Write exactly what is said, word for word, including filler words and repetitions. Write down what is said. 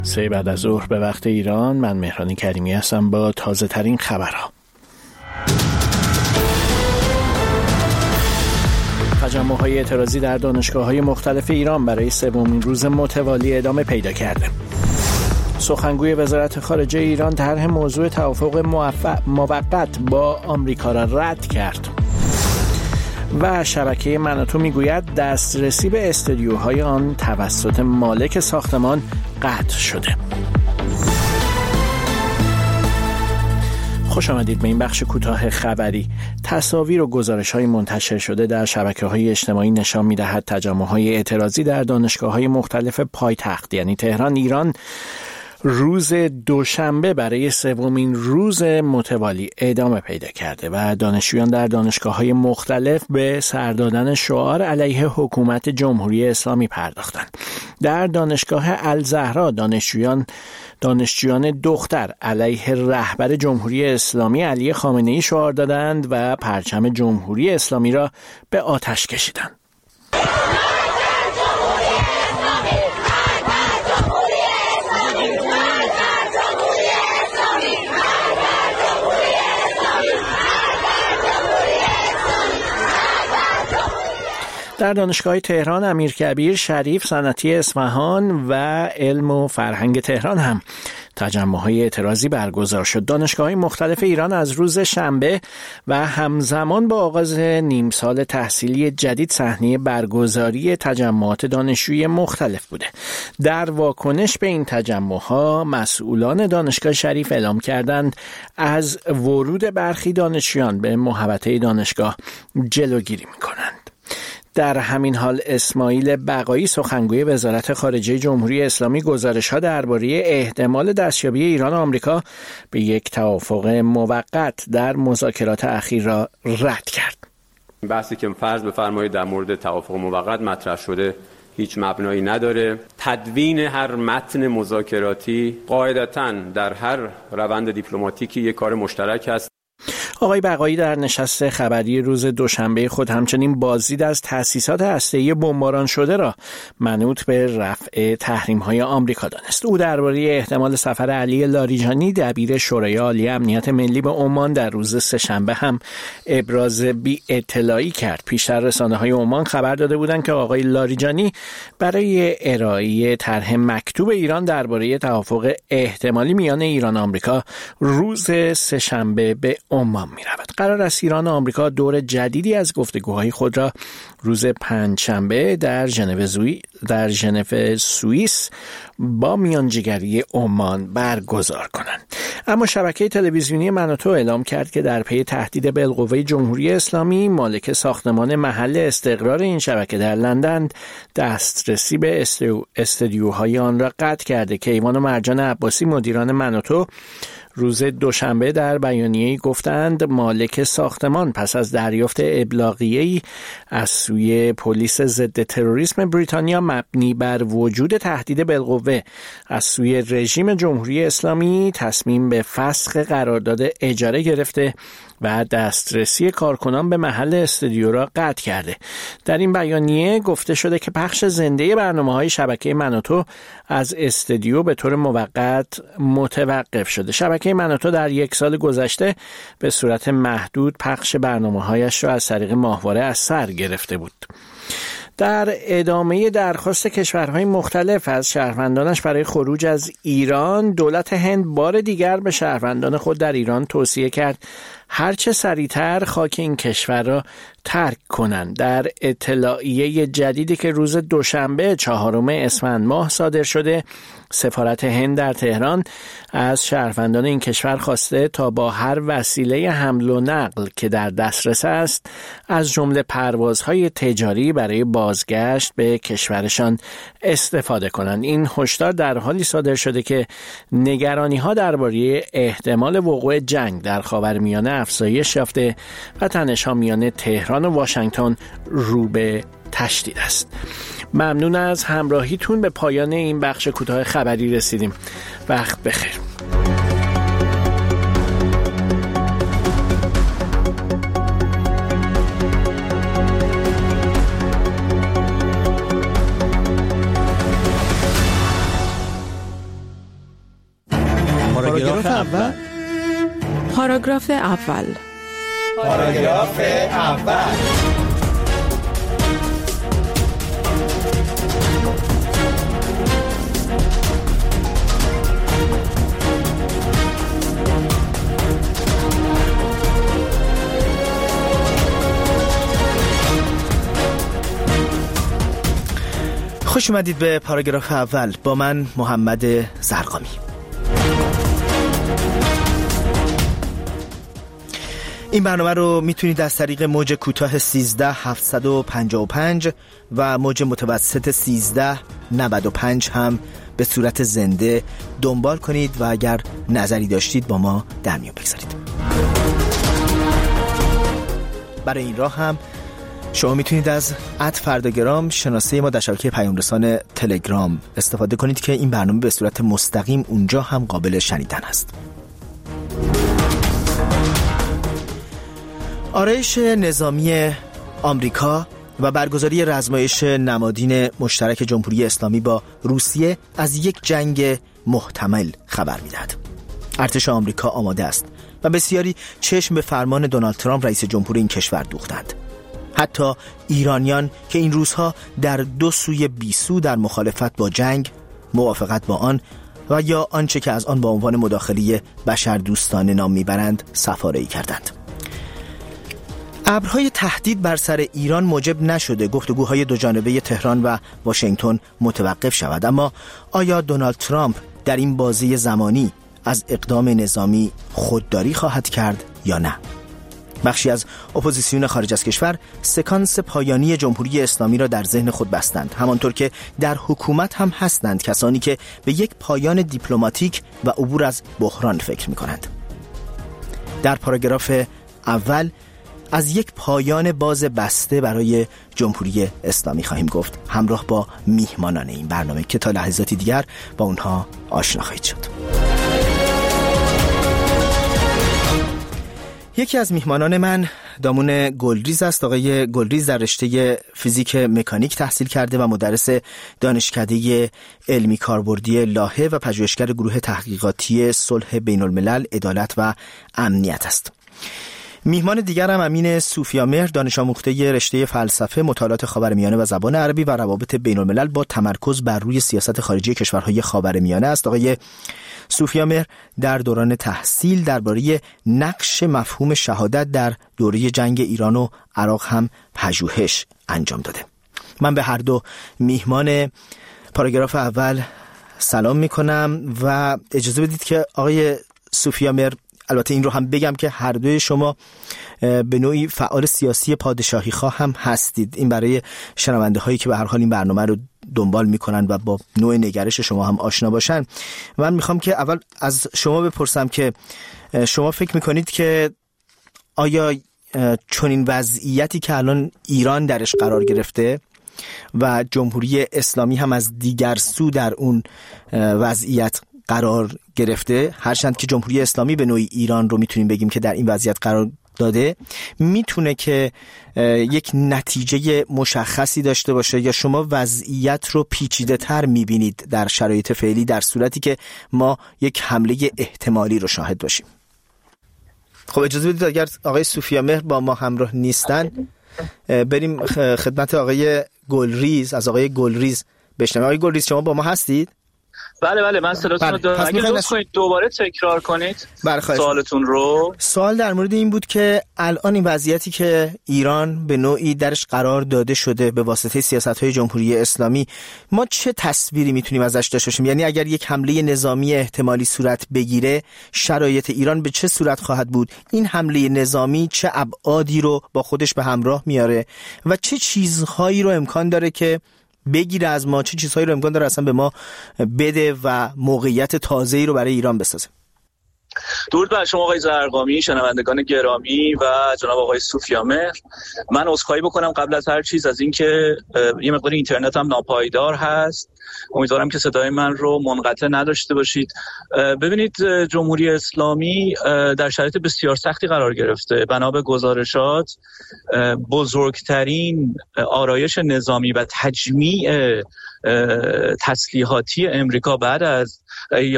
سه بعد از ظهر به وقت ایران. من مهران کریمی هستم با تازه ترین خبرها. تجمع‌های اعتراضی در دانشگاه‌های مختلف ایران برای سومین روز متوالی ادامه پیدا کرده. سخنگوی وزارت خارجه ایران طرح موضوع توافق موقت با آمریکا را رد کرد. و شبکه منوتو میگوید دسترسی به استودیوهای آن توسط مالک ساختمان قطع شده. خوش آمدید به این بخش کوتاه خبری. تصاویر و گزارش‌های منتشر شده در شبکه‌های اجتماعی نشان می‌دهد تجمع‌های اعتراضی در دانشگاه‌های مختلف پایتخت یعنی تهران ایران روز دوشنبه برای سومین روز متوالی ادامه پیدا کرده و دانشجویان در دانشگاه‌های مختلف به سر دادن شعار علیه حکومت جمهوری اسلامی پرداختند. در دانشگاه الزهرا دانشجویان دانشجویان دختر علیه رهبر جمهوری اسلامی علی خامنه‌ای شعار دادند و پرچم جمهوری اسلامی را به آتش کشیدند. در دانشگاه تهران امیرکبیر، شریف، صنعتی اصفهان و علم و فرهنگ تهران هم تجمع‌های اعتراضی برگزار شد. دانشگاه‌های مختلف ایران از روز شنبه و همزمان با آغاز نیم سال تحصیلی جدید صحنه برگزاری تجمعات دانشجویی مختلف بوده. در واکنش به این تجمع‌ها مسئولان دانشگاه شریف اعلام کردند از ورود برخی دانشجویان به محوطه دانشگاه جلوگیری می‌کنند. در همین حال اسماعیل بقایی سخنگوی وزارت خارجه جمهوری اسلامی گزارش‌ها درباره احتمال دستیابی ایران و آمریکا به یک توافق موقت در مذاکرات اخیر را رد کرد. بحثی که فرض بفرمایید در مورد توافق موقت مطرح شده هیچ مبنایی نداره. تدوین هر متن مذاکراتی قاعدتاً در هر روند دیپلماتیکی یک کار مشترک است. آقای بقایی در نشست خبری روز دوشنبه خود همچنین بازدید از تأسیسات هسته‌ای بمباران شده را منوط به رفع تحریم‌های آمریکا دانست. او درباره احتمال سفر علی لاریجانی دبیر شورای عالی امنیت ملی به عمان در روز سه‌شنبه هم ابراز بی‌اطلاعی کرد. پیشتر رسانه‌های عمان خبر داده بودند که آقای لاریجانی برای ارائه طرح مکتوب ایران درباره توافق احتمالی میان ایران و آمریکا روز سه‌شنبه به عمان می رود. قرار است ایران و آمریکا دور جدیدی از گفتگوهای خود را روز پنجشنبه در ژنو زوی در ژنو سوئیس با میانجیگری عمان برگزار کنند. اما شبکه تلویزیونی منوتو اعلام کرد که در پی تهدید بالقوه جمهوری اسلامی مالک ساختمان محل استقرار این شبکه در لندن دسترسی به استودیوهای آن را قطع کرده. کیوان و مرجان عباسی مدیران منوتو روز دوشنبه در بیانیه‌ای گفتند مالک ساختمان پس از دریافت ابلاغیه‌ای از سوی پلیس ضد تروریسم بریتانیا مبنی بر وجود تهدید بالقوه از سوی رژیم جمهوری اسلامی تصمیم به فسخ قرارداد اجاره گرفته و دسترسی کارکنان به محل استودیو را قطع کرده. در این بیانیه گفته شده که پخش زنده برنامه‌های شبکه منوتو از استودیو به طور موقت متوقف شده. شبکه منوتو در یک سال گذشته به صورت محدود پخش برنامه‌هایش را از طریق ماهواره از سر گرفته بود. در ادامه درخواست کشورهای مختلف از شهروندانش برای خروج از ایران، دولت هند بار دیگر به شهروندان خود در ایران توصیه کرد هرچه سریعتر خاک این کشور را ترک کنند. در اطلاعیه جدیدی که روز دوشنبه چهارم اسفند ماه صادر شده، سفارت هند در تهران از شهروندان این کشور خواسته تا با هر وسیله حمل و نقل که در دسترس است از جمله پروازهای تجاری برای بازگشت به کشورشان استفاده کنند. این هشدار در حالی صادر شده که نگرانی‌ها درباره احتمال وقوع جنگ در خاورمیانه افزایش یافته و تنش‌ها میان تهران و واشنگتن رو به تشدید است. ممنون از همراهیتون. به پایان این بخش کوتاه خبری رسیدیم. وقت بخیر. پاراگراف اول. پاراگراف اول. پاراگراف اول. خوش اومدید به پاراگراف اول با من محمد زرقامی. این برنامه رو میتونید از طریق موج کوتاه سیزده هفتصد و پنجاه و پنج و موج متوسط سیزده نود و پنج هم به صورت زنده دنبال کنید و اگر نظری داشتید با ما در میون بگذارید. برای این راه هم شما میتونید از ات فرداگرام شناسه ما در شبکه پیام رسان تلگرام استفاده کنید که این برنامه به صورت مستقیم اونجا هم قابل شنیدن است. آرایش نظامی آمریکا و برگزاری رزمایش نمادین مشترک جمهوری اسلامی با روسیه از یک جنگ محتمل خبر میدهد. ارتش آمریکا آماده است و بسیاری چشم به فرمان دونالد ترامپ رئیس جمهور این کشور دوختند. حتی ایرانیان که این روزها در دو سوی بیسو در مخالفت با جنگ، موافقت با آن و یا آنچه که از آن با عنوان مداخله بشردوستانه نام میبرند صفاره‌ای کردند. ابرهای تهدید بر سر ایران موجب نشده گفتگوهای دوجانبه تهران و واشنگتن متوقف شود، اما آیا دونالد ترامپ در این بازی زمانی از اقدام نظامی خودداری خواهد کرد یا نه؟ بخشی از اپوزیسیون خارج از کشور سکانس پایانی جمهوری اسلامی را در ذهن خود بستند، همانطور که در حکومت هم هستند کسانی که به یک پایان دیپلماتیک و عبور از بحران فکر می کنند. در پاراگراف اول از یک پایان باز بسته برای جمهوری اسلامی خواهیم گفت، همراه با میهمانان این برنامه که تا لحظاتی دیگر با اونها آشنا خواهید شد. یکی از میهمانان من دامون گلریز است. آقای گلریز در رشته فیزیک مکانیک تحصیل کرده و مدرس دانشکده علمی کاربردی لاهه و پژوهشگر گروه تحقیقاتی صلح بین الملل، عدالت و امنیت است. میهمان دیگر هم امین صوفیامهر، دانش آموخته رشته فلسفه، مطالعات خاورمیانه و زبان عربی و روابط بین الملل با تمرکز بر روی سیاست خارجی کشورهای خاورمیانه است. آقای صوفیامهر در دوران تحصیل درباره نقش مفهوم شهادت در دوره جنگ ایران و عراق هم پژوهش انجام داده. من به هر دو میهمان پاراگراف اول سلام میکنم و اجازه بدید که آقای صوفیامهر، البته این رو هم بگم که هر دوی شما به نوعی فعال سیاسی پادشاهی خواه هم هستید. این برای شنونده هایی که به هر حال این برنامه رو دنبال میکنن و با نوع نگرش شما هم آشنا باشن. من میخوام که اول از شما بپرسم که شما فکر میکنید که آیا چنین وضعیتی که الان ایران درش قرار گرفته و جمهوری اسلامی هم از دیگر سو در اون وضعیت قرار گرفته، هرچند که جمهوری اسلامی به نوعی ایران رو میتونیم بگیم که در این وضعیت قرار داده، میتونه که یک نتیجه مشخصی داشته باشه، یا شما وضعیت رو پیچیده تر میبینید در شرایط فعلی در صورتی که ما یک حمله احتمالی رو شاهد باشیم؟ خب اجازه بدید اگر آقای صوفیامهر با ما همراه نیستن بریم خدمت آقای گلریز. از آقای گلریز بشنویم. آقای گلریز شما با ما هستید؟ بله بله من صداتون رو دارم. اگه لطف کنید دوباره تکرار کنید سوالتون رو. سوال در مورد این بود که الان این وضعیتی که ایران به نوعی درش قرار داده شده به واسطه سیاست‌های جمهوری اسلامی، ما چه تصویری میتونیم ازش داشته باشیم؟ یعنی اگر یک حمله نظامی احتمالی صورت بگیره، شرایط ایران به چه صورت خواهد بود؟ این حمله نظامی چه ابعادی رو با خودش به همراه میاره و چه چیزهایی رو امکان داره که بگیره از ما، چه چیزهایی رو امکان داره اصلا به ما بده و موقعیت تازه‌ای رو برای ایران بسازه؟ درود بر شما آقای زرقامی، شنوندگان گرامی و جناب آقای صوفیامهر. من عذرخواهی بکنم قبل از هر چیز از اینکه یه مقدار اینترنت هم ناپایدار هست. امیدوارم که صدای من رو منقطع نداشته باشید. ببینید، جمهوری اسلامی در شرایط بسیار سختی قرار گرفته. بنا به گزارشات بزرگترین آرایش نظامی و تجمیع تسلیحاتی امریکا بعد از